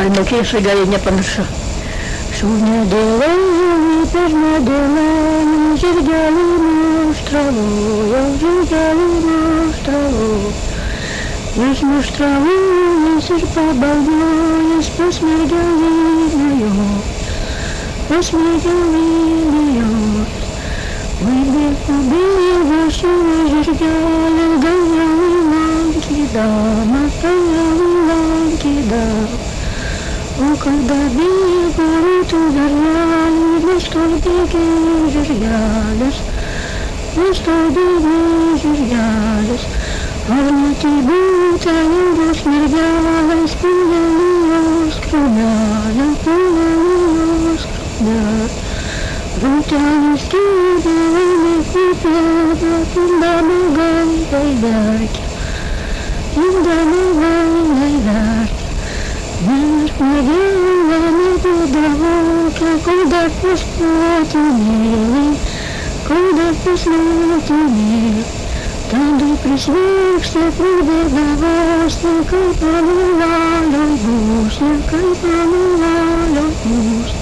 Альмакейший горе не помеша. Шумно делали, пежно делали, жердяли нож траву, я жердяли нож траву. Нож нож траву, несешь по балду, есть посмердяли ее, посмердяли ее. Убили вашего жердяля, гоняли ланки, да, мотаяли ланки, да. О, когда били город ударяли, на что беги жердялись, на что беги жердялись. А на тебе тянет смердялась, пуляли ее скрумяли, пуляли ее скрумяли. Рутянись кидали, купила, туда ногой гайдарки, туда ногой гайдарки. Мир надела на подавоке, куда послать умели, куда послать умели. Там до присвихся придержавался, как помыла любовь, как помыла любовь.